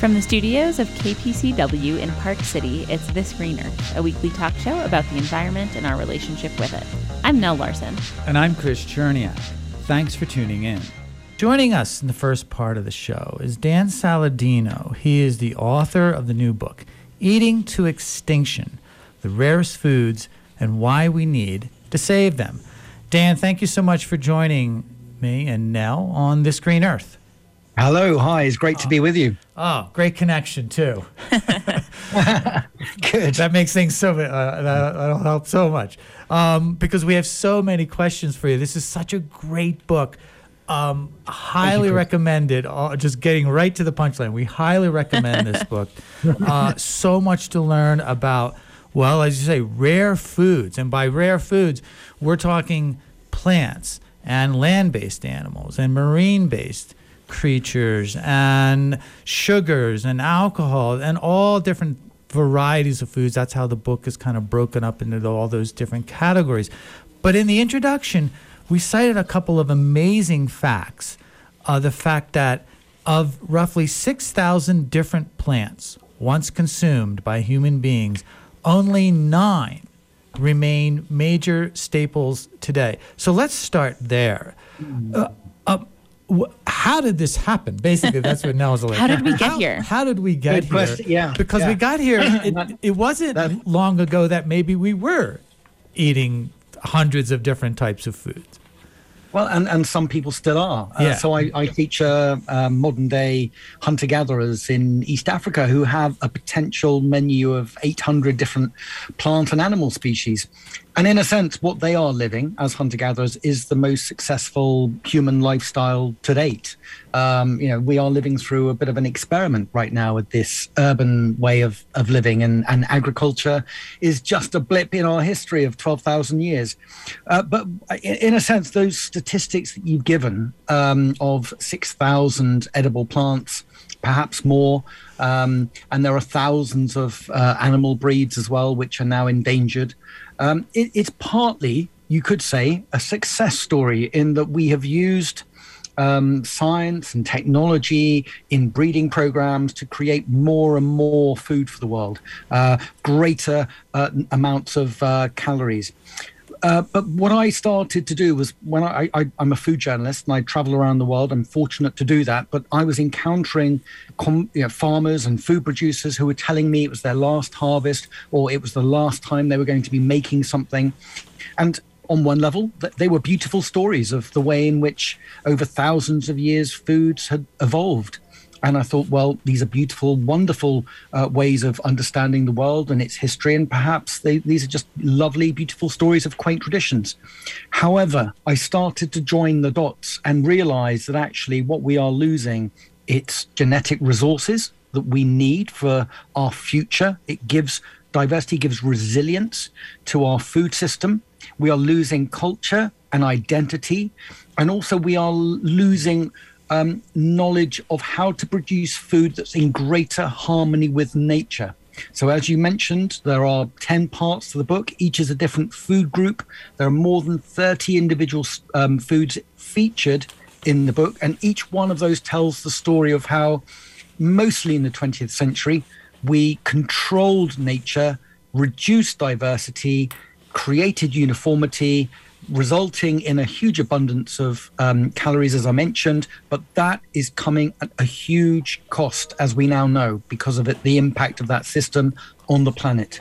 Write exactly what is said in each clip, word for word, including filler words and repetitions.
From the studios of K P C W in Park City, it's This Green Earth, a weekly talk show about the environment and our relationship with it. I'm Nell Larson. And I'm Chris Cherniak. Thanks for tuning in. Joining us in the first part of the show is Dan Saladino. He is the author of the new book, Eating to Extinction, The Rarest Foods and Why We Need to Save Them. Dan, thank you so much for joining me and Nell on This Green Earth. Hello, hi, it's great oh. to be with you. Oh, great connection, too. Good. That makes things so, uh, that, that'll help so much. Um, because we have so many questions for you. This is such a great book. Um, highly recommended. Uh, just getting right to the punchline. We highly recommend this book. Uh, so much to learn about, well, as you say, rare foods. And by rare foods, we're talking plants and land-based animals and marine-based creatures and sugars and alcohol and all different varieties of foods. That's how the book is kind of broken up into all those different categories. But in the introduction, we cited a couple of amazing facts. Uh, the fact that of roughly six thousand different plants once consumed by human beings, only nine remain major staples today. So let's start there. Uh, uh, How did this happen? Basically, that's what Nell's like. How did we get how, here? How did we get Good here? question. Yeah, because yeah. we got here. It, it wasn't that, long ago that maybe we were eating hundreds of different types of foods. Well, and, and some people still are. Uh, yeah. So I, I feature uh, modern-day hunter-gatherers in East Africa who have a potential menu of eight hundred different plant and animal species. And in a sense, what they are living as hunter-gatherers is the most successful human lifestyle to date. Um, you know, we are living through a bit of an experiment right now with this urban way of, of living, and, and agriculture is just a blip in our history of twelve thousand years. Uh, but in a sense, those statistics that you've given um, of six thousand edible plants, perhaps more, um, and there are thousands of uh, animal breeds as well, which are now endangered. Um, it, it's partly, you could say, a success story in that we have used um, science and technology in breeding programs to create more and more food for the world, uh, greater uh, amounts of uh, calories. Uh, but what I started to do was, when I, I, I'm a food journalist and I travel around the world, I'm fortunate to do that, but I was encountering com, you know, farmers and food producers who were telling me it was their last harvest or it was the last time they were going to be making something. And on one level, they were beautiful stories of the way in which over thousands of years foods had evolved. And I thought, well, these are beautiful, wonderful uh, ways of understanding the world and its history. And perhaps they, these are just lovely, beautiful stories of quaint traditions. However, I started to join the dots and realize that actually what we are losing, it's genetic resources that we need for our future. It gives diversity, gives resilience to our food system. We are losing culture and identity. And also we are losing Um, knowledge of how to produce food that's in greater harmony with nature. So as you mentioned, there are ten parts to the book. Each is a different food group. There are more than thirty individual um, foods featured in the book. And each one of those tells the story of how, mostly in the twentieth century, we controlled nature, reduced diversity, created uniformity, resulting in a huge abundance of um, calories, as I mentioned, but that is coming at a huge cost, as we now know, because of it, the impact of that system on the planet.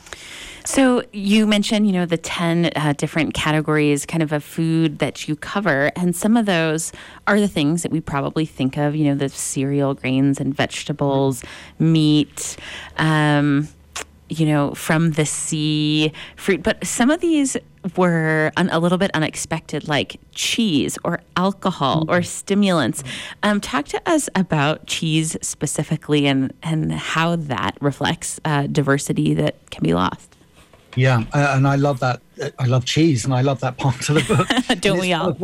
So you mentioned, you know, the ten uh, different categories kind of of food that you cover, and some of those are the things that we probably think of, you know, the cereal, grains and vegetables, meat, um, you know, from the sea, fruit. But some of these were un- a little bit unexpected, like cheese or alcohol mm-hmm. or stimulants. Um, talk to us about cheese specifically and, and how that reflects uh, diversity that can be lost. Yeah, uh, and I love that. I love cheese, and I love that part of the book. Don't we all?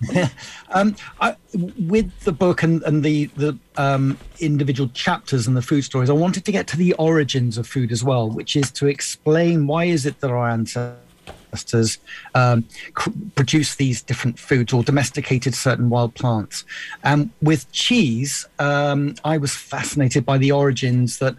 um, I, with the book and, and the, the um, individual chapters and the food stories, I wanted to get to the origins of food as well, which is to explain why is it that our ancestors ancestors um, cr- produced these different foods or domesticated certain wild plants. And with cheese, um, I was fascinated by the origins that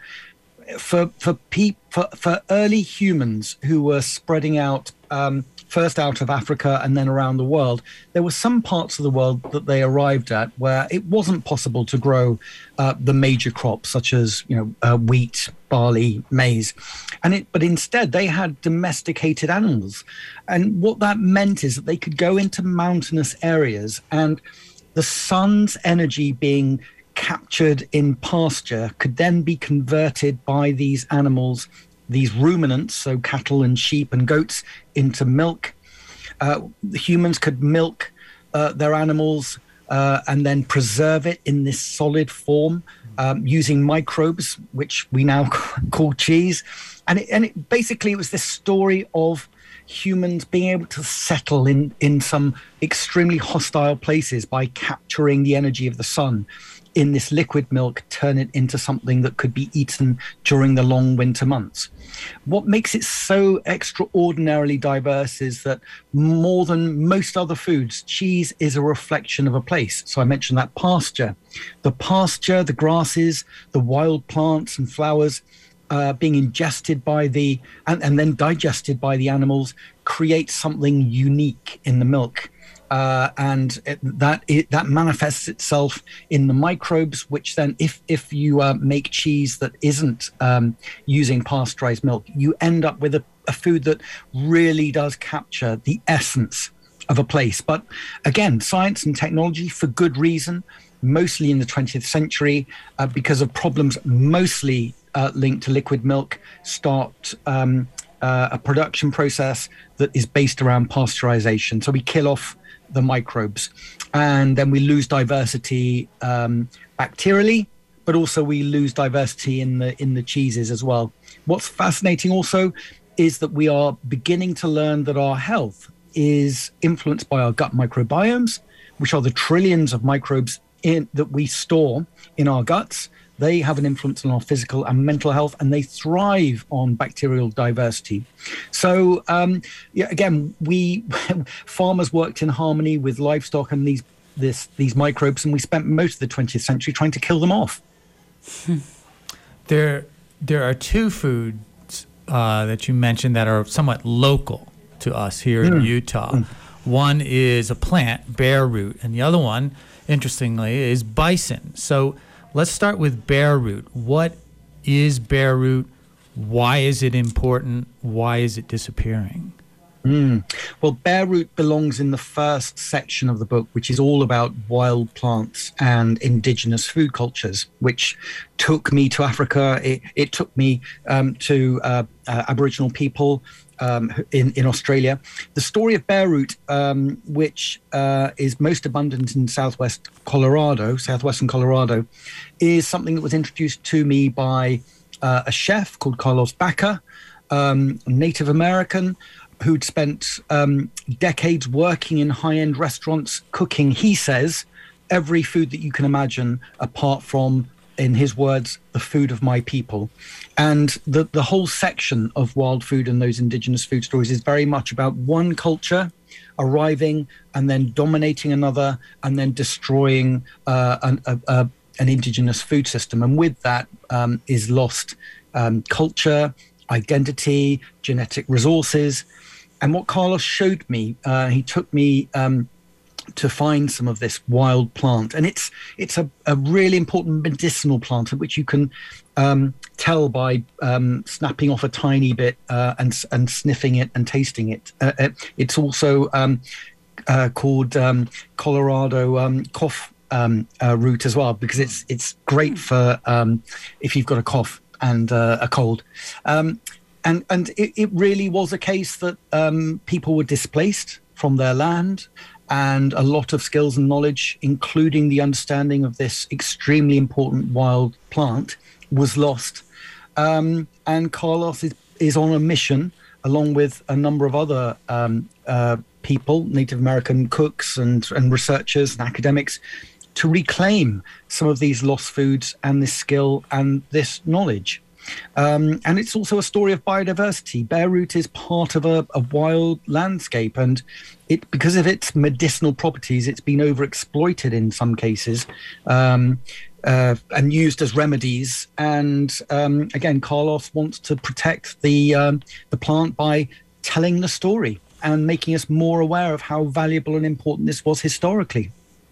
for for, pe- for for early humans who were spreading out um, first out of Africa and then around the world, there were some parts of the world that they arrived at where it wasn't possible to grow uh, the major crops such as, you know, uh, wheat, barley, maize, and it. But instead, they had domesticated animals, and what that meant is that they could go into mountainous areas, and the sun's energy being captured in pasture could then be converted by these animals, these ruminants, so cattle and sheep and goats, into milk. Uh, the humans could milk uh, their animals uh, and then preserve it in this solid form um, using microbes, which we now call cheese. And it, and it basically it was this story of humans being able to settle in, in some extremely hostile places by capturing the energy of the sun in this liquid milk, turn it into something that could be eaten during the long winter months. What makes it so extraordinarily diverse is that more than most other foods, cheese is a reflection of a place. So I mentioned that pasture. The pasture, the grasses, the wild plants and flowers uh, being ingested by the, and, and then digested by the animals, create something unique in the milk. Uh, and it, that it, that manifests itself in the microbes, which then, if if you uh, make cheese that isn't um, using pasteurized milk, you end up with a, a food that really does capture the essence of a place. But again, science and technology, for good reason, mostly in the twentieth century, uh, because of problems mostly uh, linked to liquid milk, start um, uh, a production process that is based around pasteurization. So we kill off the microbes, and then we lose diversity um, bacterially, but also we lose diversity in the in the cheeses as well. What's fascinating also is that we are beginning to learn that our health is influenced by our gut microbiomes, which are the trillions of microbes in, that we store in our guts. They have an influence on our physical and mental health, and they thrive on bacterial diversity. So, um, yeah, again, we farmers worked in harmony with livestock and these this these microbes, and we spent most of the twentieth century trying to kill them off. There, there are two foods uh, that you mentioned that are somewhat local to us here mm. in Utah. Mm. One is a plant, bear root, and the other one, interestingly, is bison. So let's start with bear root. What is bear root? Why is it important? Why is it disappearing? Mm. Well, bear root belongs in the first section of the book, which is all about wild plants and indigenous food cultures, which took me to Africa. It, it took me um, to uh, uh, Aboriginal people um, in, in Australia. The story of bear root, um, which uh, is most abundant in southwest Colorado, southwestern Colorado, is something that was introduced to me by uh, a chef called Carlos Baca, um, Native American, who'd spent um, decades working in high-end restaurants, cooking, he says, every food that you can imagine, apart from, in his words, the food of my people. And the, the whole section of Wild Food and those indigenous food stories is very much about one culture arriving and then dominating another and then destroying uh, an, a, a, an indigenous food system. And with that um, is lost um, culture, identity, genetic resources. And what Carlos showed me, uh, he took me um, to find some of this wild plant. And it's it's a, a really important medicinal plant, which you can um, tell by um, snapping off a tiny bit uh, and, and sniffing it and tasting it. Uh, it's also um, uh, called um, Colorado um, cough um, uh, root as well, because it's, it's great for um, if you've got a cough and uh, a cold. Um, And and it, it really was a case that um, people were displaced from their land, and a lot of skills and knowledge, including the understanding of this extremely important wild plant, was lost. Um, and Carlos is, is on a mission, along with a number of other um, uh, people, Native American cooks and, and researchers and academics, to reclaim some of these lost foods and this skill and this knowledge. Um, and it's also a story of biodiversity. Beirut is part of a, a wild landscape, and it, because of its medicinal properties, it's been overexploited in some cases. Um, Uh, and used as remedies. And um, again, Carlos wants to protect the um, the plant by telling the story and making us more aware of how valuable and important this was historically.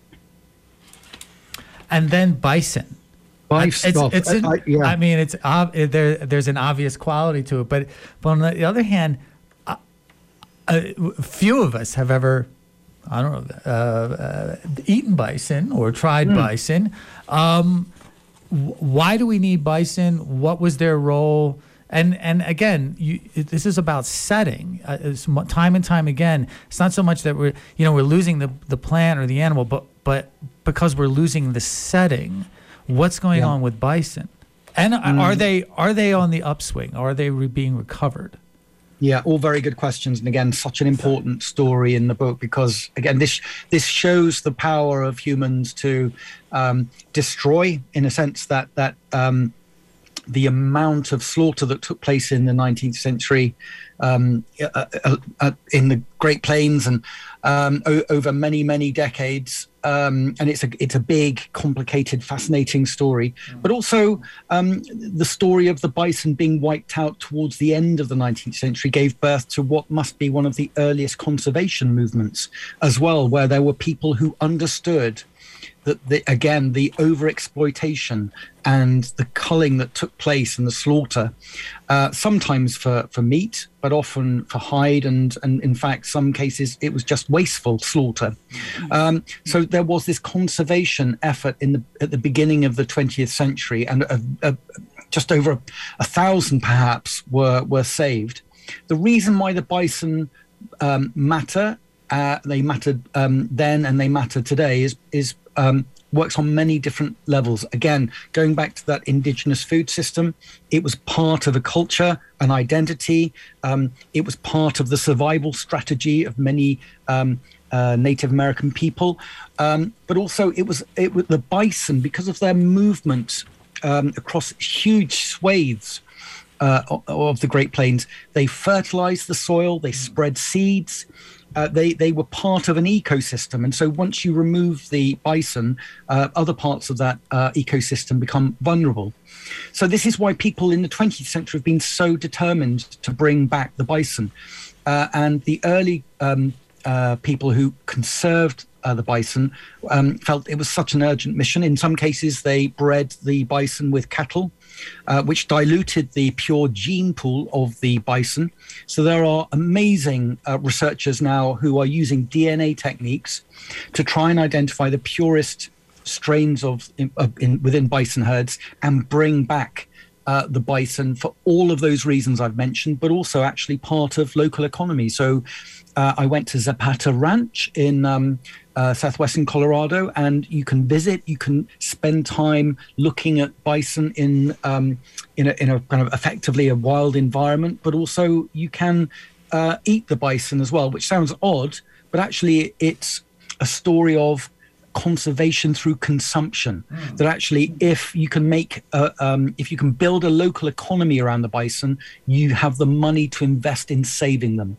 And then bison. Bison. It's, it's an, I, yeah. I mean, it's ob- there. There's an obvious quality to it, but but on the other hand, uh, uh, few of us have ever, I don't know, uh, uh, eaten bison or tried mm. bison. Um, w- why do we need bison? What was their role? And and again, you, it, this is about setting. Uh, it's m- time and time again, it's not so much that we're you know we're losing the, the plant or the animal, but but because we're losing the setting. What's going yeah. on with bison? And mm. are they are they on the upswing? Are they re- being recovered? Yeah, all very good questions, and again, such an important story in the book because, again, this this shows the power of humans to um, destroy, in a sense, that that um, the amount of slaughter that took place in the nineteenth century um, uh, uh, uh, in the Great Plains and um, o- over many many decades. Um, and it's a it's a big, complicated, fascinating story, mm. but also um, the story of the bison being wiped out towards the end of the nineteenth century gave birth to what must be one of the earliest conservation movements as well, where there were people who understood that, the, again, the overexploitation and the culling that took place and the slaughter, uh, sometimes for, for meat, but often for hide. And, and in fact, some cases, it was just wasteful slaughter. Um, so there was this conservation effort in the, at the beginning of the twentieth century, and a, a, just over a, a thousand perhaps were, were saved. The reason why the bison um, matter, uh, they mattered um, then and they matter today, is, is um, works on many different levels. Again, going back to that indigenous food system, it was part of a culture, an identity. Um, it was part of the survival strategy of many um, uh, Native American people. Um, but also it was, it was the bison, because of their movement um, across huge swathes uh, of the Great Plains, they fertilized the soil, they spread seeds. Uh, they they were part of an ecosystem, and so once you remove the bison, uh, other parts of that uh, ecosystem become vulnerable. So this is why people in the twentieth century have been so determined to bring back the bison, uh, and the early um, uh, people who conserved uh, the bison um, felt it was such an urgent mission. In some cases, they bred the bison with cattle, Uh, which diluted the pure gene pool of the bison. So there are amazing uh, researchers now who are using D N A techniques to try and identify the purest strains of in, uh, in, within bison herds and bring back uh, the bison for all of those reasons I've mentioned, but also actually part of local economy. So uh, I went to Zapata Ranch in um, uh, southwestern Colorado, and you can visit, you can spend time looking at bison in um, in, a, in a kind of effectively a wild environment, but also you can uh, eat the bison as well, which sounds odd, but actually it's a story of conservation through consumption. Mm. That actually, if you can make, a, um, if you can build a local economy around the bison, you have the money to invest in saving them.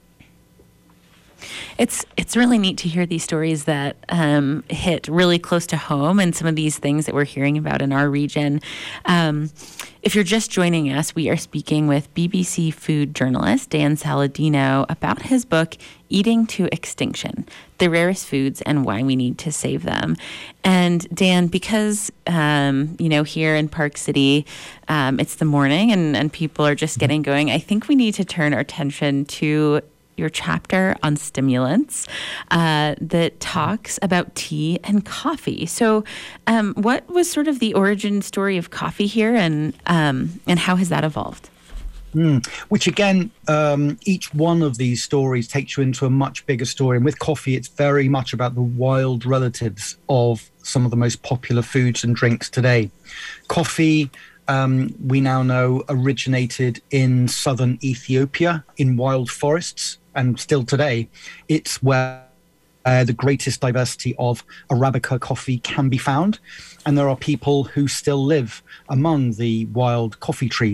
It's it's really neat to hear these stories that um, hit really close to home, and some of these things that we're hearing about in our region. Um, if you're just joining us, we are speaking with B B C food journalist Dan Saladino about his book, Eating to Extinction, The Rarest Foods and Why We Need to Save Them. And Dan, because, um, you know, here in Park City, um, it's the morning and, and people are just getting going, I think we need to turn our attention to your chapter on stimulants uh, that talks about tea and coffee. So um, what was sort of the origin story of coffee here, and um, and how has that evolved? Mm. Which again, um, each one of these stories takes you into a much bigger story. And with coffee, it's very much about the wild relatives of some of the most popular foods and drinks today. Coffee, Um, we now know, originated in southern Ethiopia in wild forests, and still today it's where uh, the greatest diversity of Arabica coffee can be found. And there are people who still live among the wild coffee trees.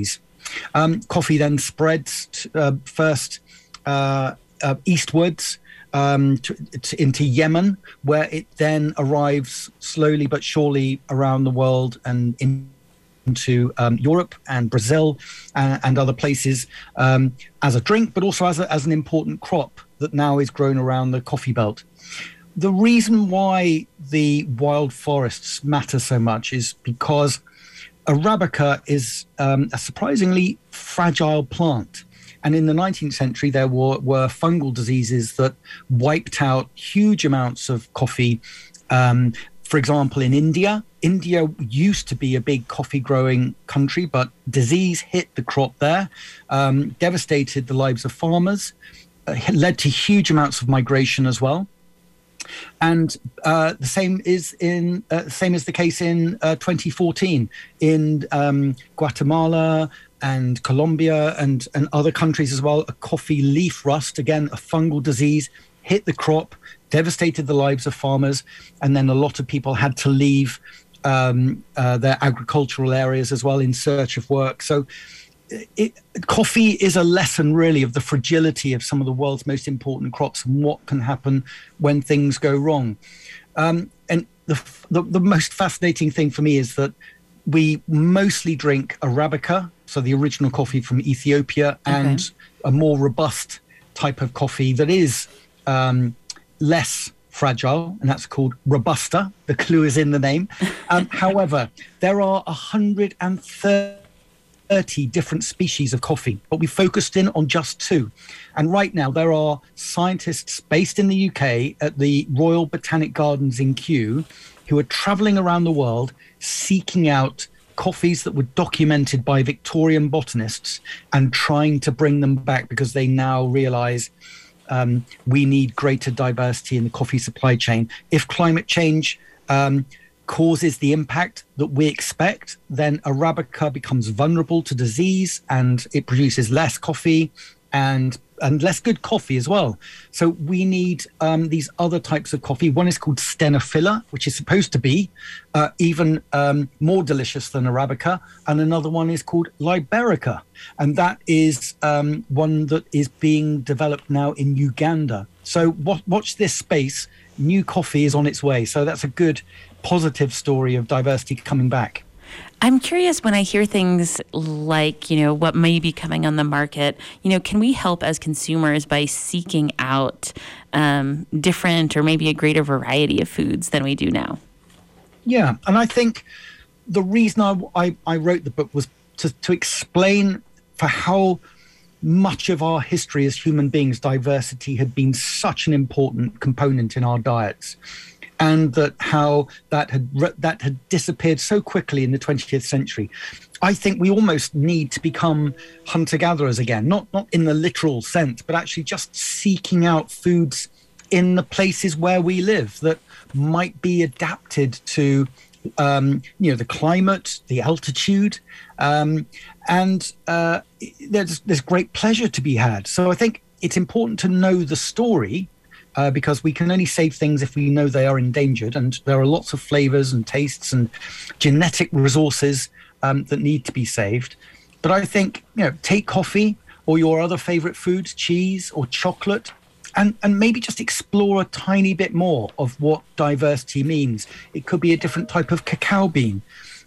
Um, coffee then spreads t- uh, first uh, uh, eastwards um, to, to, into Yemen, where it then arrives slowly but surely around the world and in, into um, Europe and Brazil uh, and other places um, as a drink, but also as, a, as an important crop that now is grown around the coffee belt. The reason why the wild forests matter so much is because Arabica is um, a surprisingly fragile plant. And in the nineteenth century, there were, were fungal diseases that wiped out huge amounts of coffee. Um, for example, in India, India used to be a big coffee growing country, but disease hit the crop there, um, devastated the lives of farmers, uh, led to huge amounts of migration as well. And uh, the same is in uh, same is the case in uh, twenty fourteen in um, Guatemala and Colombia and, and other countries as well. A coffee leaf rust, again, a fungal disease, hit the crop, devastated the lives of farmers, and then a lot of people had to leave um, uh, their agricultural areas as well in search of work. So It, coffee is a lesson really of the fragility of some of the world's most important crops and what can happen when things go wrong. Um, and the, the the most fascinating thing for me is that we mostly drink Arabica, so the original coffee from Ethiopia, and okay. a more robust type of coffee that is um, less fragile, and that's called Robusta. The clue is in the name. Um, however, there are one hundred thirty different species of coffee, but we focused in on just two. And right now there are scientists based in the U K at the Royal Botanic Gardens in Kew who are traveling around the world seeking out coffees that were documented by Victorian botanists and trying to bring them back because they now realize um, we need greater diversity in the coffee supply chain. If climate change um, causes the impact that we expect, then Arabica becomes vulnerable to disease and it produces less coffee and and less good coffee as well. So we need um, these other types of coffee. One is called Stenophila, which is supposed to be uh, even um, more delicious than Arabica. And another one is called Liberica. And that is um, one that is being developed now in Uganda. So watch, watch this space. New coffee is on its way. So that's a good positive story of diversity coming back. I'm curious when I hear things like, you know, what may be coming on the market, you know, can we help as consumers by seeking out um, different or maybe a greater variety of foods than we do now? Yeah. And I think the reason I, I, I wrote the book was to, to explain for how much of our history as human beings, diversity had been such an important component in our diets. And that how that had that had disappeared so quickly in the twentieth century. I think we almost need to become hunter-gatherers again, not not in the literal sense, but actually just seeking out foods in the places where we live that might be adapted to, um, you know, the climate, the altitude, um, and uh, there's there's great pleasure to be had. So I think it's important to know the story. Uh, because we can only save things if we know they are endangered, and there are lots of flavors and tastes and genetic resources um, that need to be saved. But I think, you know, take coffee or your other favorite foods, cheese or chocolate, and, and maybe just explore a tiny bit more of what diversity means. It could be a different type of cacao bean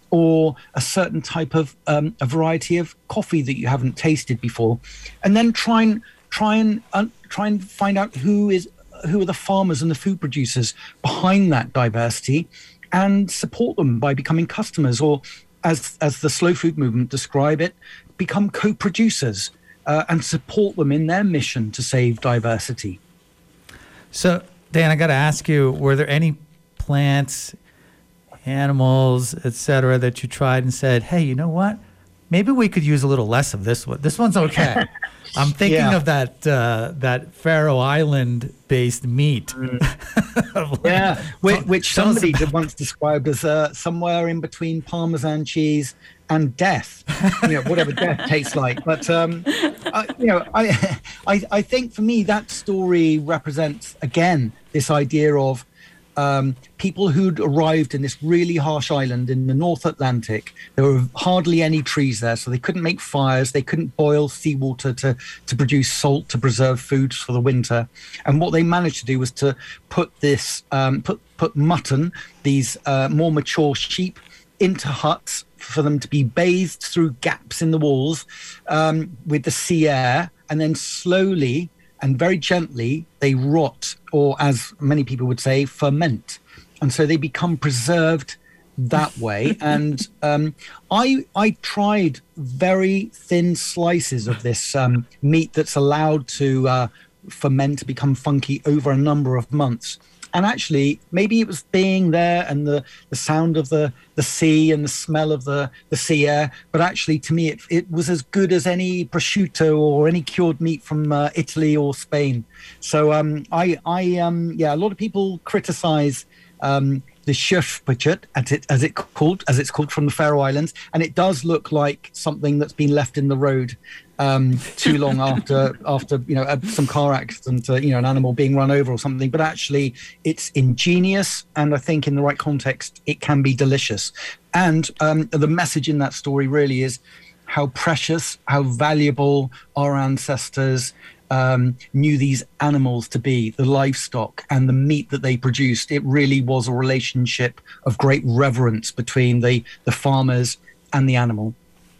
or a certain type of um, a variety of coffee that you haven't tasted before, and then try and try and uh, try and find out who is who are the farmers and the food producers behind that diversity and support them by becoming customers, or as as the slow food movement describe it, become co-producers uh, and support them in their mission to save diversity. So, Dan, I got to ask you, were there any plants, animals, et cetera, that you tried and said, hey, you know what? Maybe we could use a little less of this one. This one's okay. I'm thinking yeah. of that uh, that Faroe Island-based meat. Mm. yeah, which, which somebody did once described as uh, somewhere in between Parmesan cheese and death. You know, whatever death tastes like. But um, I, you know, I, I I think for me that story represents again this idea of um, people who'd arrived in this really harsh island in the North Atlantic. There were hardly any trees there, so they couldn't make fires. They couldn't boil seawater to, to produce salt to preserve foods for the winter. And what they managed to do was to put this, um, put, put mutton, these uh, more mature sheep, into huts for them to be bathed through gaps in the walls um, with the sea air, and then slowly and very gently they rot, or as many people would say, ferment. And so they become preserved that way. And um, I I tried very thin slices of this um, meat that's allowed to uh, ferment, to become funky over a number of months. And actually, maybe it was being there and the, the sound of the, the sea and the smell of the, the sea air. But actually, to me, it, it was as good as any prosciutto or any cured meat from uh, Italy or Spain. So um, I, I um, yeah, a lot of people criticize um, the Schjöfbudget, as it as it called as it's called from the Faroe Islands, and it does look like something that's been left in the road um, too long after after you know uh, some car accident, uh, you know, an animal being run over or something. But actually, it's ingenious, and I think in the right context, it can be delicious. And um, the message in that story really is how precious, how valuable our ancestors um, knew these animals to be, the livestock and the meat that they produced. It really was a relationship of great reverence between the, the farmers and the animal.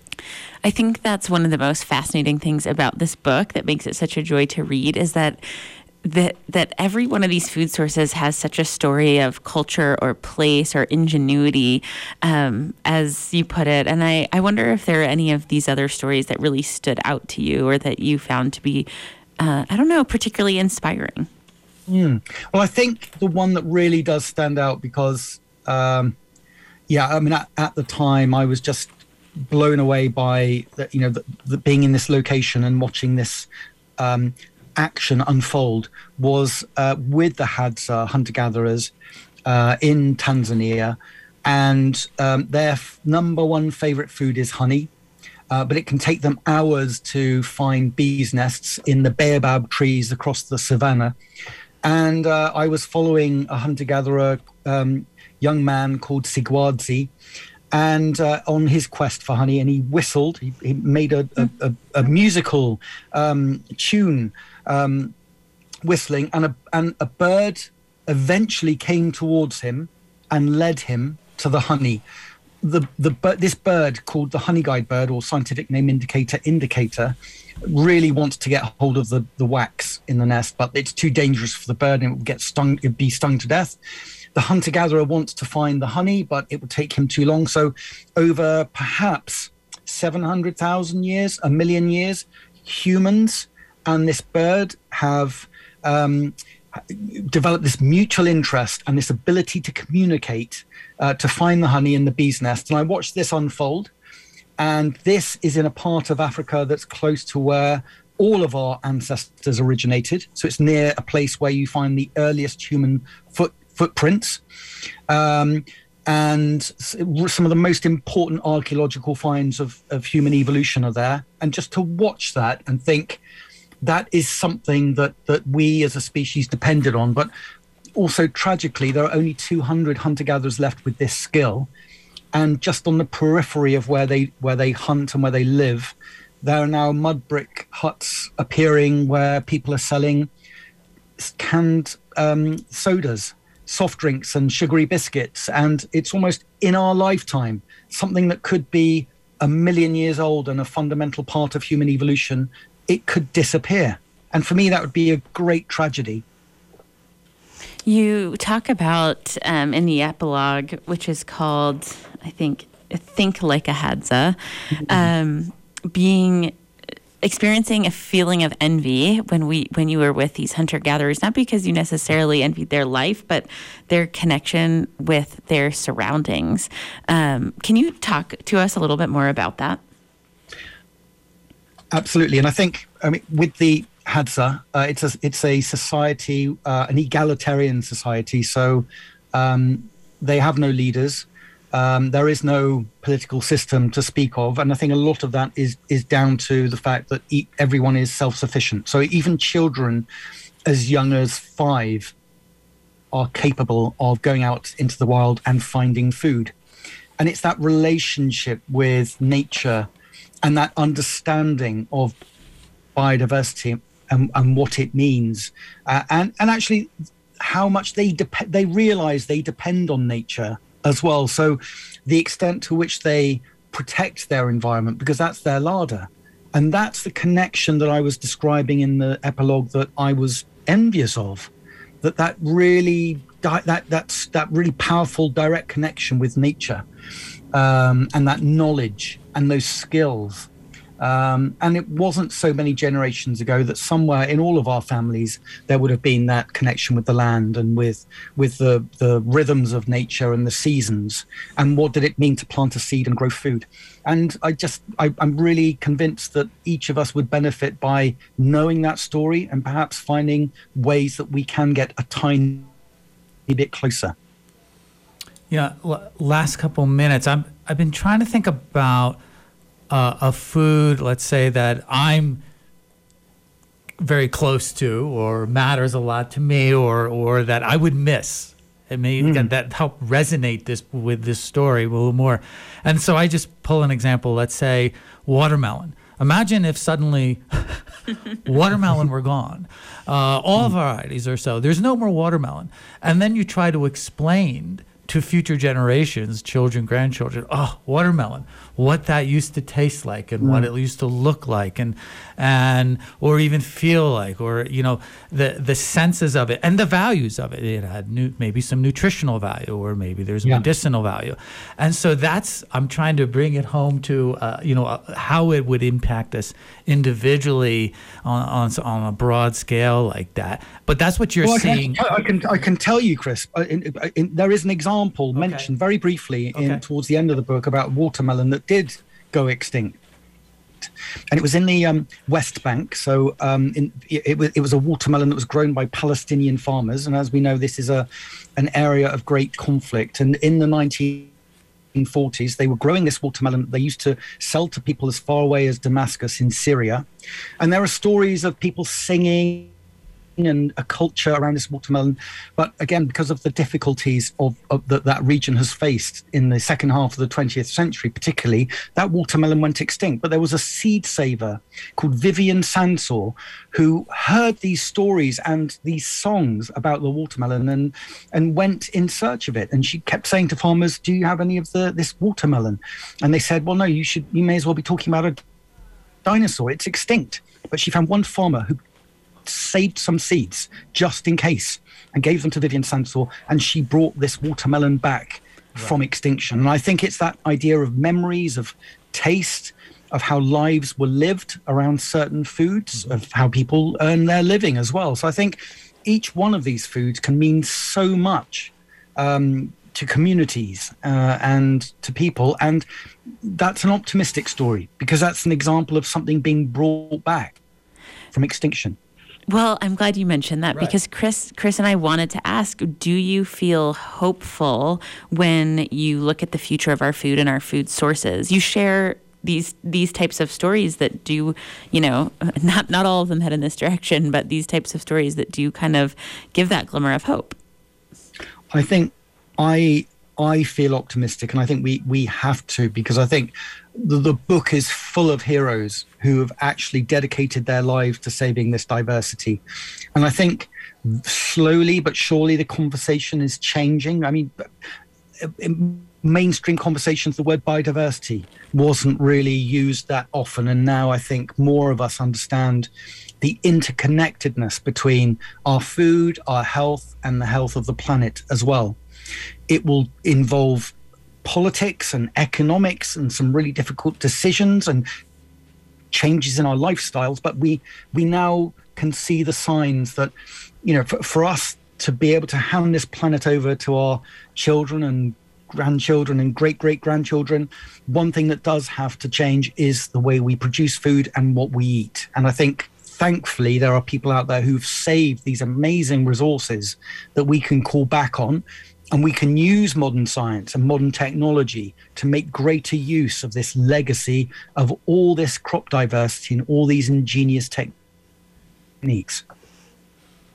I think that's one of the most fascinating things about this book that makes it such a joy to read, is that that that every one of these food sources has such a story of culture or place or ingenuity, um, as you put it. And I, I wonder if there are any of these other stories that really stood out to you, or that you found to be, uh, I don't know, particularly inspiring. Mm. Well, I think the one that really does stand out because, um, yeah, I mean, at, at the time I was just blown away by, the, you know, the, the being in this location and watching this um, action unfold was uh, with the Hadza hunter-gatherers uh, in Tanzania, and um, their f- number one favorite food is honey, uh, but it can take them hours to find bees' nests in the baobab trees across the savannah. And uh, I was following a hunter-gatherer, um, young man called Sigwadzi, and uh, on his quest for honey, and he whistled, he, he made a, a, a, a musical um, tune um, whistling, and a, and a bird eventually came towards him and led him to the honey. The, the, this bird, called the honey guide bird, or scientific name indicator indicator, really wants to get hold of the, the wax in the nest, but it's too dangerous for the bird and it would get stung, it'd be stung to death. The hunter-gatherer wants to find the honey, but it would take him too long. So over perhaps seven hundred thousand years, a million years, humans and this bird have um, developed this mutual interest and this ability to communicate, uh, to find the honey in the bee's nest. And I watched this unfold. And this is in a part of Africa that's close to where all of our ancestors originated. So it's near a place where you find the earliest human foot footprints, um, and some of the most important archaeological finds of, of human evolution are there. And just to watch that and think that is something that, that we as a species depended on. But also tragically, there are only two hundred hunter-gatherers left with this skill. And just on the periphery of where they where they hunt and where they live, there are now mud brick huts appearing where people are selling canned um, sodas, soft drinks and sugary biscuits. And it's almost in our lifetime, something that could be a million years old and a fundamental part of human evolution, it could disappear. And for me, that would be a great tragedy. You talk about um, in the epilogue, which is called, I think, Think Like a Hadza, um, being experiencing a feeling of envy when we when you were with these hunter-gatherers, not because you necessarily envied their life, but their connection with their surroundings. Um, can you talk to us a little bit more about that? Absolutely. And I think, I mean, with the Hadza, uh, it's a it's a society, uh, an egalitarian society. So um, they have no leaders. Um, there is no political system to speak of, and I think a lot of that is is down to the fact that e- everyone is self-sufficient. So even children as young as five are capable of going out into the wild and finding food. And it's that relationship with nature and that understanding of biodiversity and, and what it means, uh, and and actually how much they dep- they realize they depend on nature as well. So the extent to which they protect their environment, because that's their larder. And that's the connection that I was describing in the epilogue that I was envious of, that that really di- that that's that really powerful direct connection with nature, um, and that knowledge and those skills. Um, and it wasn't so many generations ago that somewhere in all of our families there would have been that connection with the land and with with the the rhythms of nature and the seasons, and what did it mean to plant a seed and grow food. And I just I, I'm really convinced that each of us would benefit by knowing that story and perhaps finding ways that we can get a tiny bit closer. Yeah, l- last couple minutes, I'm I've been trying to think about Uh, a food, let's say, that I'm very close to or matters a lot to me, or or that I would miss. It may mm. that help resonate this with this story a little more. And so I just pull an example. Let's say watermelon. Imagine if suddenly watermelon were gone, uh, all varieties or so. There's no more watermelon, and then you try to explain to future generations, children, grandchildren, oh, watermelon, what that used to taste like and mm. what it used to look like, and and or even feel like, or you know, the the senses of it and the values of it. It had new, maybe some nutritional value, or maybe there's yeah. medicinal value, and so that's I'm trying to bring it home to uh, you know uh, how it would impact us individually on, on on a broad scale like that. But that's what you're well, I seeing. Can, I can I can tell you, Chris. Uh, in, in, there is an example okay. mentioned very briefly in okay. towards the end of the book about watermelon that did go extinct, and it was in the um, West Bank. So um, in, it, it was it was a watermelon that was grown by Palestinian farmers, and as we know, this is a an area of great conflict. And in the nineteen forties, they were growing this watermelon that they used to sell to people as far away as Damascus in Syria, and there are stories of people singing and a culture around this watermelon. But again, because of the difficulties of, of that that region has faced in the second half of the twentieth century, particularly, that watermelon went extinct. But there was a seed saver called Vivian Sansor who heard these stories and these songs about the watermelon and and went in search of it. And she kept saying to farmers, do you have any of the this watermelon? And they said, well, no, you should you may as well be talking about a dinosaur. It's extinct. But she found one farmer who saved some seeds just in case and gave them to Vivian Sansor, and she brought this watermelon back right. from extinction. And I think it's that idea of memories, of taste, of how lives were lived around certain foods, mm-hmm. of how people earn their living as well. So I think each one of these foods can mean so much um, to communities uh, and to people. And that's an optimistic story, because that's an example of something being brought back from extinction. Well, I'm glad you mentioned that, right. because Chris, Chris and I wanted to ask, do you feel hopeful when you look at the future of our food and our food sources? You share these these types of stories that do, you know, not not all of them head in this direction, but these types of stories that do kind of give that glimmer of hope. I think I I feel optimistic, and I think we we have to, because I think the, the book is full of heroes who have actually dedicated their lives to saving this diversity. And I think slowly but surely the conversation is changing. I mean, in mainstream conversations, the word biodiversity wasn't really used that often. And now I think more of us understand the interconnectedness between our food, our health, and the health of the planet as well. It will involve politics and economics and some really difficult decisions and changes in our lifestyles, but we we now can see the signs that, you know, for, for us to be able to hand this planet over to our children and grandchildren and great-great-grandchildren, one thing that does have to change is the way we produce food and what we eat. And I think, thankfully, there are people out there who've saved these amazing resources that we can call back on. And we can use modern science and modern technology to make greater use of this legacy of all this crop diversity and all these ingenious techniques.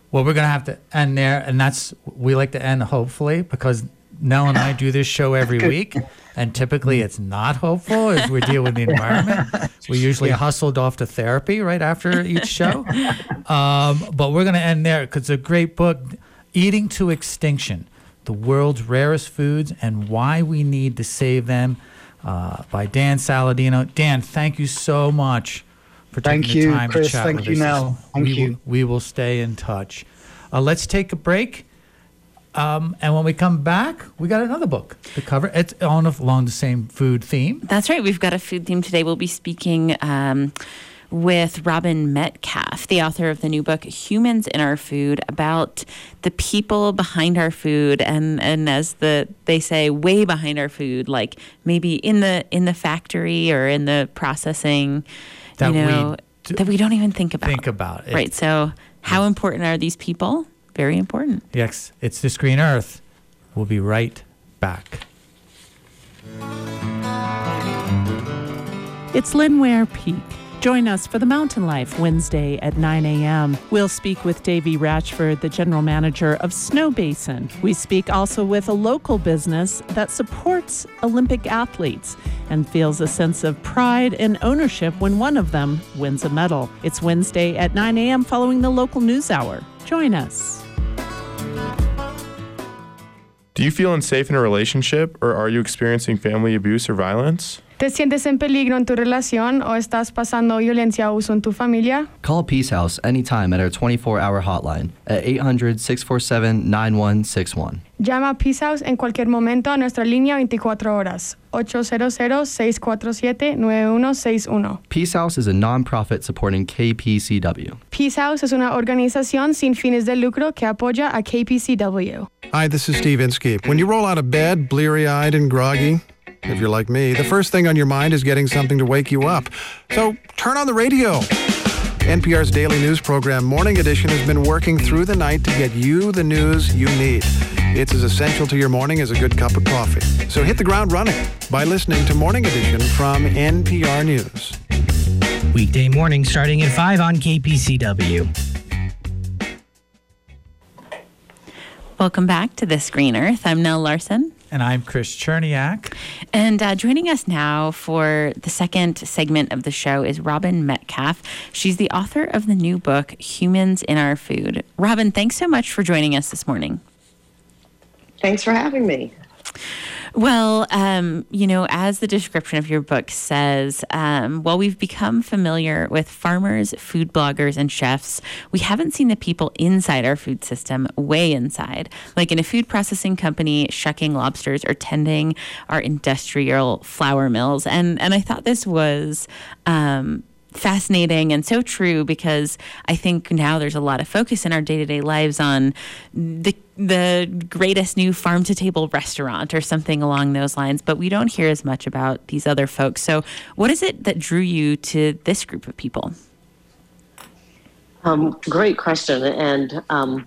Well, we're going to have to end there, and that's we like to end hopefully because Nell and I do this show every week, and typically it's not hopeful as we deal with the environment. We usually yeah. hustled off to therapy right after each show. Um, but we're going to end there because it's a great book, Eating to Extinction, The World's Rarest Foods and Why We Need to Save Them, uh, by Dan Saladino. Dan, thank you so much for taking thank the you, time Chris. to chat thank with you, us. Nell. Thank we you. Will, we will stay in touch. Uh, let's take a break. Um, and when we come back, we got another book to cover. It's on along the same food theme. That's right. We've got a food theme today. We'll be speaking um, with Robin Metcalf, the author of the new book, Humans in Our Food, about the people behind our food and, and as the they say, way behind our food, like maybe in the in the factory or in the processing, that you know, we do, that we don't even think about. Think about it. Right. So how important are these people? Very important. Yes, it's This Green Earth. We'll be right back. It's Linware Peak. Join us for the Mountain Life Wednesday at nine a.m. We'll speak with Davey Ratchford, the general manager of Snow Basin. We speak also with a local business that supports Olympic athletes and feels a sense of pride and ownership when one of them wins a medal. It's Wednesday at nine a.m. following the local news hour. Join us. Do you feel unsafe in a relationship, or are you experiencing family abuse or violence? ¿Te sientes en peligro en tu relación o estás pasando violencia o uso en tu familia? Call Peace House anytime at our twenty-four hour hotline at eight hundred, six four seven, nine one six one. Llama a Peace House en cualquier momento a nuestra línea veinticuatro horas, eight hundred, six four seven, nine one six one. Peace House is a nonprofit supporting K P C W. Peace House es una organización sin fines de lucro que apoya a K P C W. Hi, this is Steve Inskeep. When you roll out of bed, bleary-eyed and groggy, if you're like me, the first thing on your mind is getting something to wake you up. So turn on the radio. N P R's daily news program, Morning Edition, has been working through the night to get you the news you need. It's as essential to your morning as a good cup of coffee. So hit the ground running by listening to Morning Edition from N P R News. Weekday morning starting at five on K P C W. Welcome back to This Green Earth. I'm Nell Larson. And I'm Chris Cherniak. And uh, joining us now for the second segment of the show is Robin Metcalf. She's the author of the new book, Humans in Our Food. Robin, thanks so much for joining us this morning. Thanks for having me. Well, um, you know, as the description of your book says, um, while we've become familiar with farmers, food bloggers, and chefs, we haven't seen the people inside our food system, way inside, like in a food processing company, shucking lobsters or tending our industrial flour mills. And and I thought this was um, fascinating and so true, because I think now there's a lot of focus in our day-to-day lives on the the greatest new farm-to-table restaurant or something along those lines, but we don't hear as much about these other folks. So what is it that drew you to this group of people? Um, great question. And um,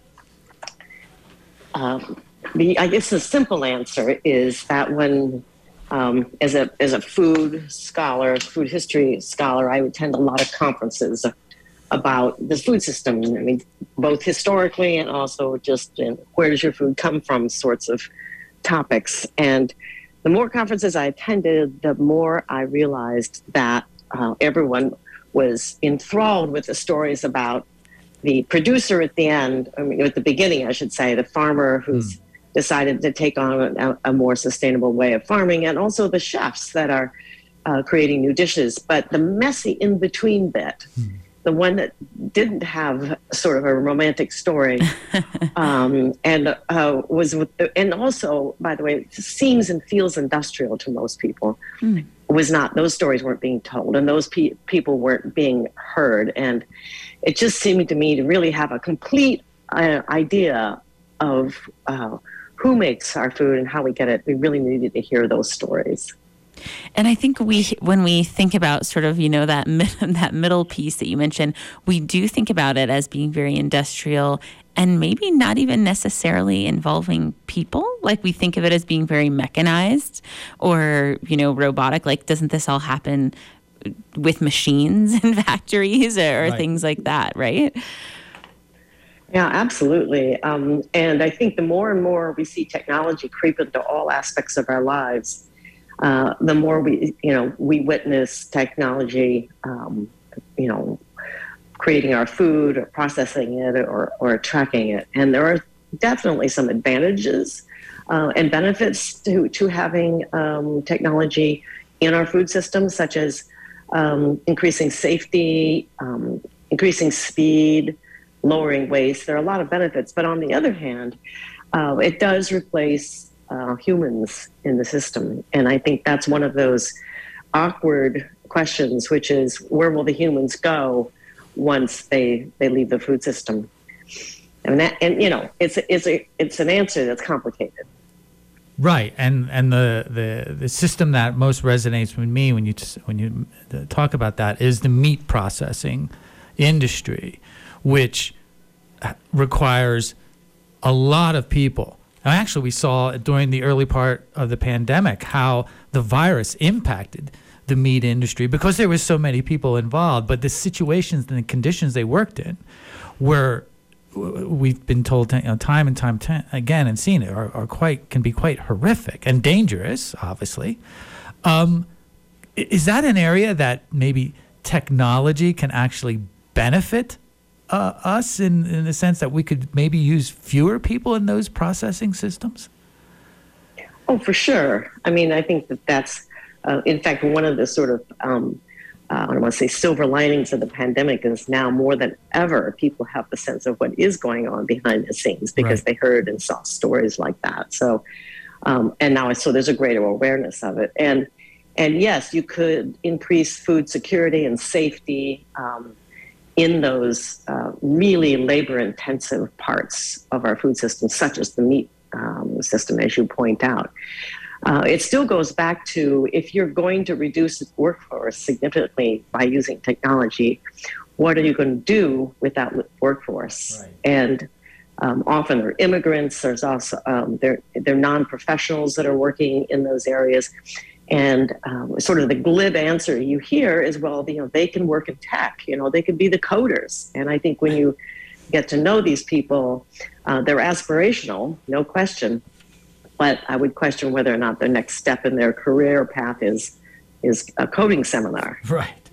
um, the I guess the simple answer is that when Um, as a as a food scholar, food history scholar, I attend a lot of conferences about the food system. I mean, both historically and also just in where does your food come from sorts of topics. And the more conferences I attended, the more I realized that uh, everyone was enthralled with the stories about the producer at the end, I mean, at the beginning, I should say, the farmer who's mm. decided to take on a, a more sustainable way of farming, and also the chefs that are uh, creating new dishes. But the messy in-between bit, mm. the one that didn't have sort of a romantic story, um, and uh, was, with, and also, by the way, seems and feels industrial to most people, mm. was not, those stories weren't being told, and those pe- people weren't being heard. And it just seemed to me to really have a complete uh, idea of uh, who makes our food and how we get it. We really needed to hear those stories. And I think we, when we think about sort of, you know, that mid, that middle piece that you mentioned, we do think about it as being very industrial and maybe not even necessarily involving people. Like we think of it as being very mechanized or, you know, robotic. Like, doesn't this all happen with machines in factories or, or right. things like that, right? Yeah, absolutely. Um, and I think the more and more we see technology creep into all aspects of our lives, uh, the more we, you know, we witness technology, um, you know, creating our food or processing it or, or tracking it. And there are definitely some advantages uh, and benefits to, to having um, technology in our food system, such as um, increasing safety, um, increasing speed, lowering waste. There are a lot of benefits. But on the other hand, uh, it does replace uh, humans in the system. And I think that's one of those awkward questions, which is where will the humans go once they, they leave the food system? And that, and you know, it's it's a it's an answer that's complicated. Right, and and the, the, the system that most resonates with me when you t- when you talk about that is the meat processing industry, which requires a lot of people. And actually, we saw during the early part of the pandemic how the virus impacted the meat industry because there were so many people involved. But the situations and the conditions they worked in were, we've been told, you know, time and time t- again and seen it, are, are quite can be quite horrific and dangerous, obviously. Um, is that an area that maybe technology can actually benefit uh, us in, in the sense that we could maybe use fewer people in those processing systems? Oh, for sure. I mean, I think that that's, uh, in fact, one of the sort of, um, uh, I don't want to say silver linings of the pandemic is now more than ever, people have the sense of what is going on behind the scenes because right. they heard and saw stories like that. So, um, and now, so there's a greater awareness of it. And, and yes, you could increase food security and safety um, in those uh, really labor-intensive parts of our food system, such as the meat um, system, as you point out. Uh, it still goes back to, if you're going to reduce the workforce significantly by using technology, what are you going to do with that workforce? Right. And um, often they're immigrants. There's also um, they're they're non-professionals that are working in those areas. And um, sort of the glib answer you hear is, well, you know, they can work in tech. You know, they could be the coders. And I think when you get to know these people, uh, they're aspirational, no question. But I would question whether or not their next step in their career path is is a coding seminar. Right.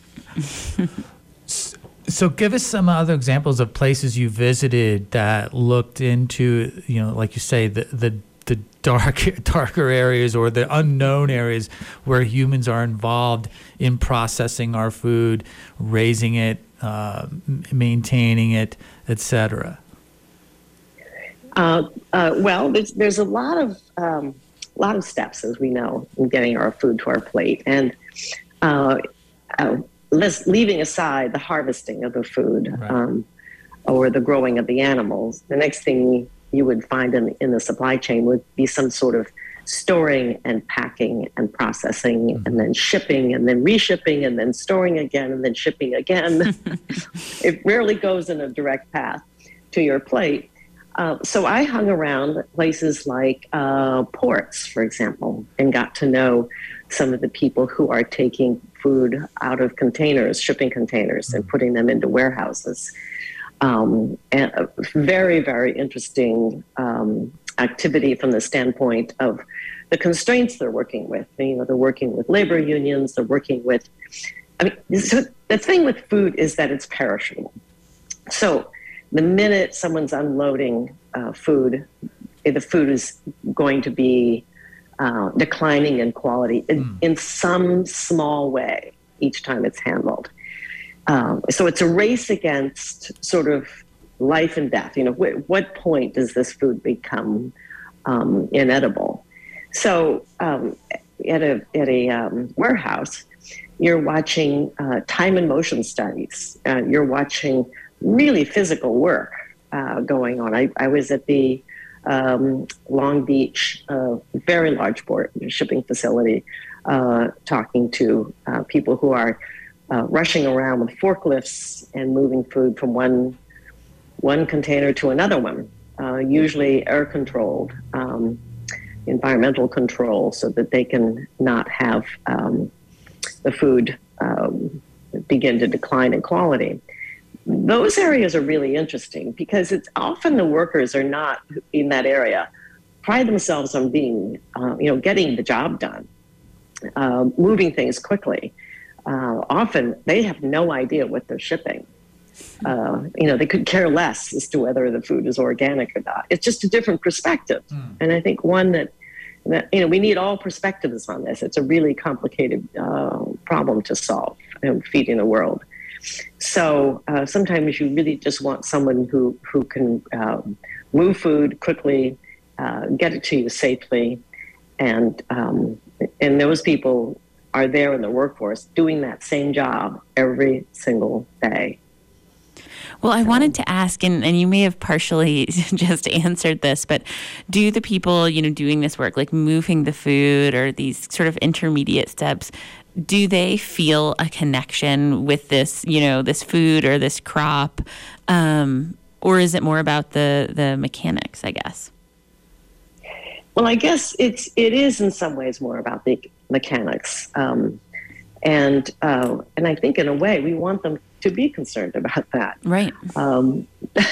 So give us some other examples of places you visited that looked into, you know, like you say, the the, the dark, darker areas or the unknown areas where humans are involved in processing our food, raising it, uh, maintaining it, et cetera. Uh, uh, well, there's there's a lot of um, lot of steps, as we know, in getting our food to our plate, and uh, uh, let's, leaving aside the harvesting of the food right. um, or the growing of the animals. The next thing you would find in in the supply chain would be some sort of storing and packing and processing, mm-hmm. and then shipping, and then reshipping, and then storing again, and then shipping again. It rarely goes in a direct path to your plate. Uh, so I hung around places like uh, ports, for example, and got to know some of the people who are taking food out of containers, shipping containers, mm-hmm. and putting them into warehouses. Um, and a very, very interesting um, activity from the standpoint of the constraints they're working with. You know, they're working with labor unions, they're working with, I mean, so the thing with food is that it's perishable. So the minute someone's unloading uh, food, the food is going to be uh, declining in quality in, mm. in some small way each time it's handled. Um, so it's a race against sort of life and death. You know, wh- what point does this food become um, inedible? So um, at a at a um, warehouse, you're watching uh, time and motion studies. Uh, you're watching really physical work uh, going on. I, I was at the um, Long Beach, uh, very large port shipping facility, uh, talking to uh, people who are uh, rushing around with forklifts and moving food from one one container to another one, uh, usually air controlled, um, environmental control, so that they can not have um, the food um, begin to decline in quality. those areas are really interesting because it's often the workers are not in that area pride themselves on being, uh, you know, getting the job done, uh, moving things quickly. Uh, often they have no idea what they're shipping. Uh, you know, they could care less as to whether the food is organic or not. It's just a different perspective. Mm. And I think one that, that, you know, we need all perspectives on this. It's a really complicated uh, problem to solve, you know, feeding the world. So uh, sometimes you really just want someone who, who can um, move food quickly, uh, get it to you safely. And, um, and those people are there in the workforce doing that same job every single day. Well, I wanted to ask, and, and you may have partially just answered this, but do the people, you know, doing this work, like moving the food or these sort of intermediate steps, do they feel a connection with this, you know, this food or this crop? Um, or is it more about the, the mechanics, I guess? Well, I guess it's, it is in some ways more about the mechanics. Um, and, uh, and I think in a way we want them to be concerned about that. Right. Um,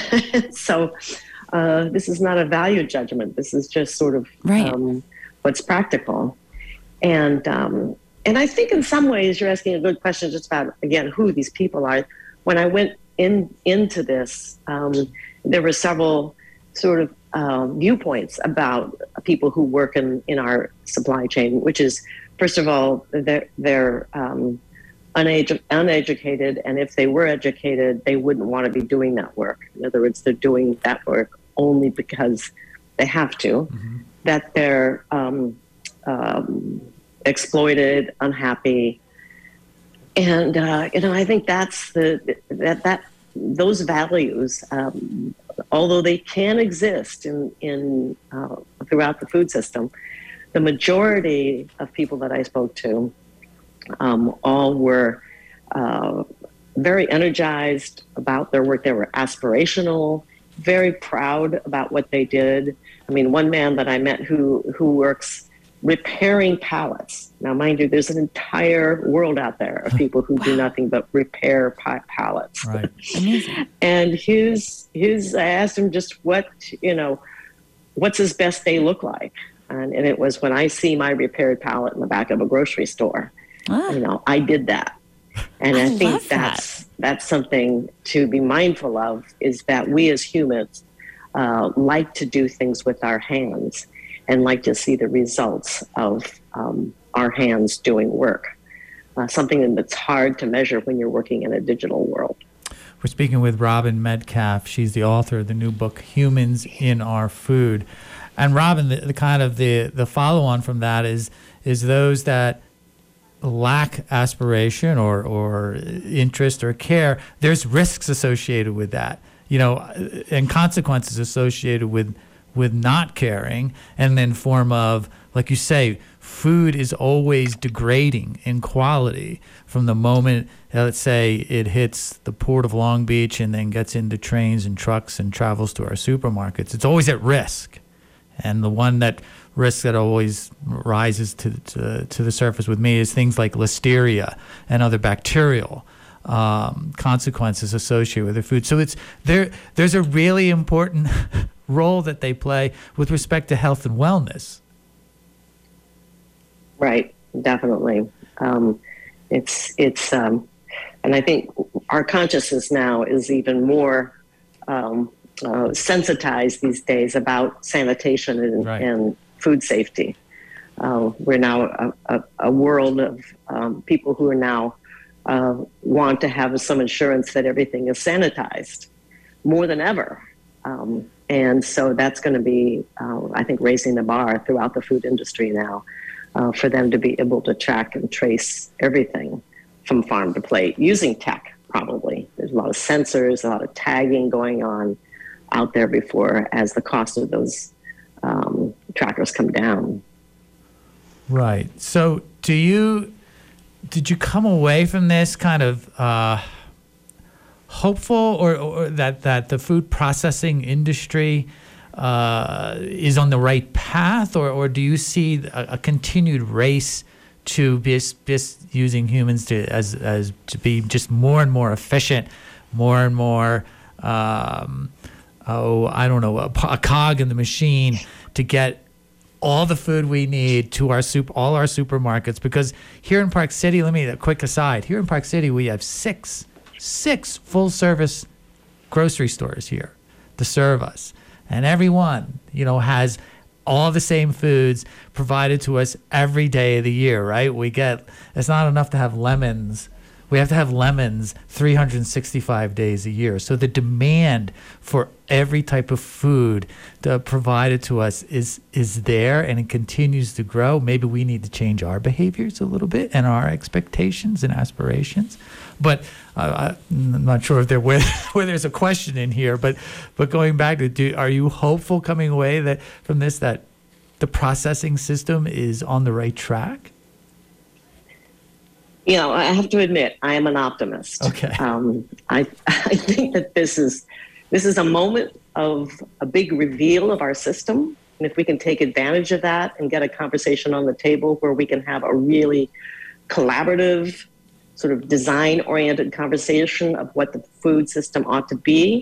so uh, this is not a value judgment. This is just sort of right. um, what's practical. And um, and I think in some ways you're asking a good question just about, again, who these people are. When I went in into this, um, there were several sort of uh, viewpoints about people who work in, in our supply chain, which is, first of all, they're, they're um, Unedu- uneducated, and if they were educated, they wouldn't want to be doing that work. In other words, they're doing that work only because they have to, mm-hmm. that they're um, um, exploited, unhappy. And, uh, you know, I think that's the, that, that those values, um, although they can exist in, in uh, throughout the food system, the majority of people that I spoke to Um, all were uh, very energized about their work. They were aspirational, very proud about what they did. I mean, one man that I met who who works repairing pallets. Now, mind you, there's an entire world out there of people who wow. do nothing but repair pa- pallets. Right. And his his I asked him just what, you know, what's his best day look like? And, and it was when I see my repaired pallet in the back of a grocery store. Ah. You know, I did that. And I, I think that's that. that's something to be mindful of, is that we as humans uh, like to do things with our hands and like to see the results of um, our hands doing work, uh, something that's hard to measure when you're working in a digital world. We're speaking with Robin Metcalf. She's the author of the new book, Humans in Our Food. And Robin, the, the kind of the, the follow-on from that is is those that lack aspiration or, or interest or care, there's risks associated with that, you know, and consequences associated with with not caring. And then form of, like you say, food is always degrading in quality from the moment, uh, let's say, it hits the port of Long Beach and then gets into trains and trucks and travels to our supermarkets. It's always at risk. And the one that risk that always rises to, to to the surface with me is things like listeria and other bacterial um, consequences associated with the food. So it's there. There's a really important role that they play with respect to health and wellness. Right, definitely. Um, it's it's, um, and I think our consciousness now is even more Um, Uh, sensitized these days about sanitation and, right. and food safety. Uh, we're now a, a, a world of um, people who are now uh, want to have some assurance that everything is sanitized more than ever. Um, and so that's going to be, uh, I think, raising the bar throughout the food industry now uh, for them to be able to track and trace everything from farm to plate using tech, probably. There's a lot of sensors, a lot of tagging going on out there before, as the cost of those um, trackers come down. Right. So do you, did you come away from this kind of uh, hopeful or, or that, that the food processing industry uh, is on the right path, or, or do you see a, a continued race to just, just using humans to as, as to be just more and more efficient more and more, um, oh, I don't know, a, a cog in the machine to get all the food we need to our soup, all our supermarkets. Because here in Park City, let me, a quick aside, here in Park City, we have six, six full-service grocery stores here to serve us. And every one, you know, has all the same foods provided to us every day of the year, right? We get, it's not enough to have lemons. We have to have lemons three hundred sixty-five days a year. So the demand for every type of food to, provided to us is is there, and it continues to grow. Maybe we need to change our behaviors a little bit and our expectations and aspirations. But uh, I'm not sure if there where, where there's a question in here. But but going back to, do, are you hopeful coming away that from this that the processing system is on the right track? You know, I have to admit, I am an optimist. Okay. Um, I I think that this is this is a moment of a big reveal of our system, and if we can take advantage of that and get a conversation on the table where we can have a really collaborative, sort of design-oriented conversation of what the food system ought to be,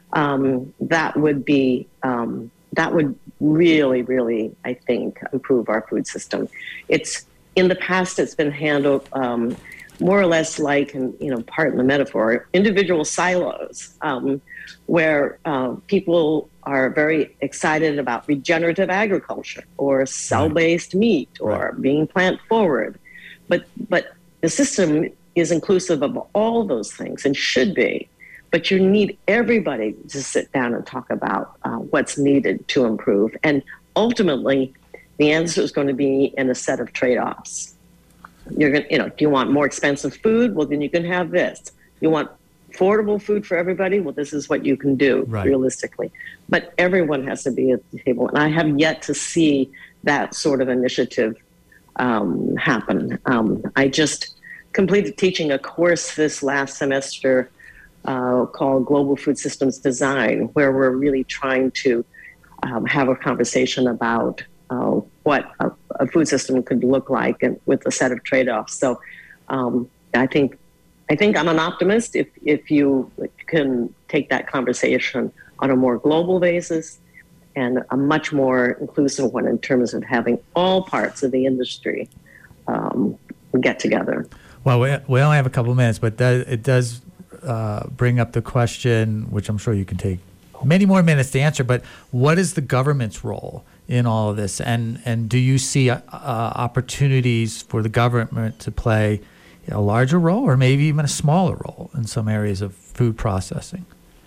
um, that would be um, that would really, really, I think, improve our food system. It's in the past, it's been handled um, more or less like, and you know, pardon the metaphor, individual silos, um, where uh, people are very excited about regenerative agriculture or cell-based meat or Right. being plant-forward. But but the system is inclusive of all those things and should be. But you need everybody to sit down and talk about uh, what's needed to improve. And ultimately, the answer is going to be in a set of trade-offs. You're going, you know, do you want more expensive food? Well, then you can have this. You want affordable food for everybody? Well, this is what you can do Right. realistically. But everyone has to be at the table, and I have yet to see that sort of initiative um, happen. Um, I just completed teaching a course this last semester uh, called Global Food Systems Design, where we're really trying to um, have a conversation about Uh, what a, a food system could look like, and with a set of trade-offs. So, um, I think, I think I'm an optimist if if you can take that conversation on a more global basis and a much more inclusive one in terms of having all parts of the industry um, get together. Well, we, we only have a couple of minutes, but that, it does uh, bring up the question, which I'm sure you can take many more minutes to answer, but what is the government's role in all of this? And and do you see uh, opportunities for the government to play a larger role or maybe even a smaller role in some areas of food processing?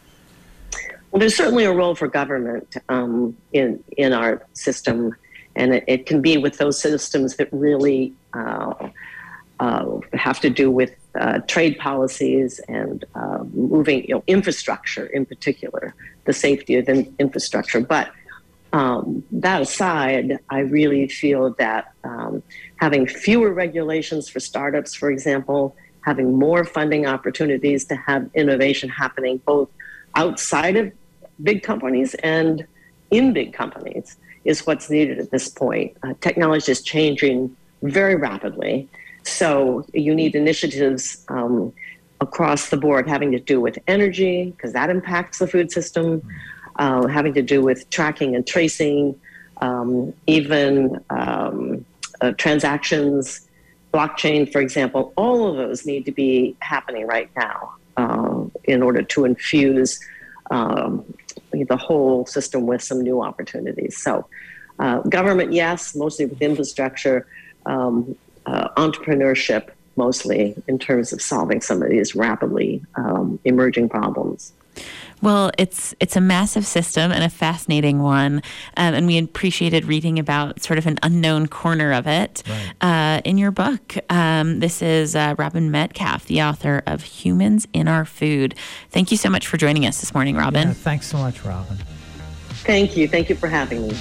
Well, there's certainly a role for government um, in in our system, and it, it can be with those systems that really uh, uh, have to do with uh, trade policies and uh, moving, you know, infrastructure in particular, the safety of in- infrastructure. But um, that aside, I really feel that um, having fewer regulations for startups, for example, having more funding opportunities to have innovation happening both outside of big companies and in big companies is what's needed at this point. Uh, technology is changing very rapidly. So you need initiatives um, across the board having to do with energy, because that impacts the food system, uh, having to do with tracking and tracing, um, even um, uh, transactions, blockchain, for example. All of those need to be happening right now uh, in order to infuse um, the whole system with some new opportunities. So uh, government, yes, mostly with infrastructure, um, Uh, entrepreneurship mostly in terms of solving some of these rapidly um, emerging problems. Well, it's it's a massive system and a fascinating one, um, and we appreciated reading about sort of an unknown corner of it Right. uh, in your book. Um, this is uh, Robin Metcalf, the author of Humans in Our Food. Thank you so much for joining us this morning, Robin. Yeah, thanks so much, Robin. Thank you. Thank you for having me.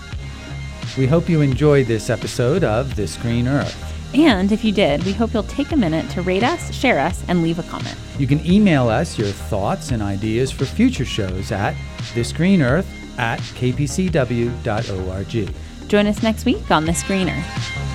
We hope you enjoyed this episode of This Green Earth. And if you did, we hope you'll take a minute to rate us, share us, and leave a comment. You can email us your thoughts and ideas for future shows at thisgreenearth at k p c w dot org. Join us next week on This Green Earth.